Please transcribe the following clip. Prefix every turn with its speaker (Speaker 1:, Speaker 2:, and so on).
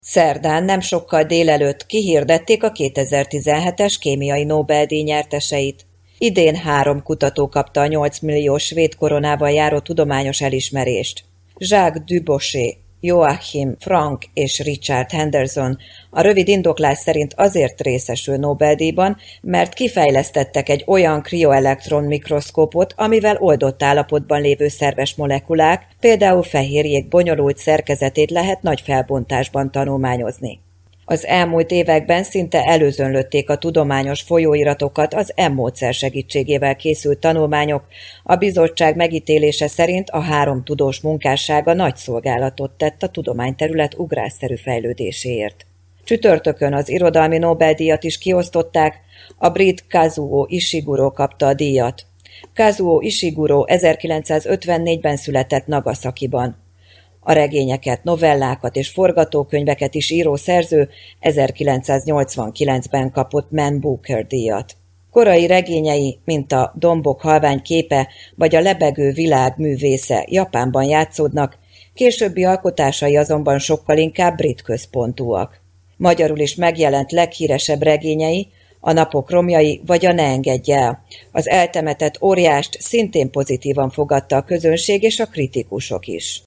Speaker 1: Szerdán nem sokkal délelőtt kihirdették a 2017-es kémiai Nobel-díj nyerteseit. Idén 3 kutató kapta a 8 millió svéd koronával járó tudományos elismerést. Jacques Dubochet, Joachim Frank és Richard Henderson a rövid indoklás szerint azért részesül Nobel-díjban, mert kifejlesztettek egy olyan krioelektron mikroszkópot, amivel oldott állapotban lévő szerves molekulák, például fehérjék bonyolult szerkezetét lehet nagy felbontásban tanulmányozni. Az elmúlt években szinte előzönlötték a tudományos folyóiratokat az módszer segítségével készült tanulmányok, a bizottság megítélése szerint a 3 tudós munkássága nagy szolgálatot tett a tudományterület ugrásszerű fejlődéséért. Csütörtökön az irodalmi Nobel-díjat is kiosztották, a brit Kazuo Ishiguro kapta a díjat. Kazuo Ishiguro 1954-ben született Nagasakiban. A regényeket, novellákat és forgatókönyveket is író szerző 1989-ben kapott Man Booker díjat. Korai regényei, mint a Dombok halvány képe vagy a Lebegő világ művésze Japánban játszódnak, későbbi alkotásai azonban sokkal inkább brit központúak. Magyarul is megjelent leghíresebb regényei, a Napok romjai vagy a Ne engedj el. Az eltemetett óriást szintén pozitívan fogadta a közönség és a kritikusok is.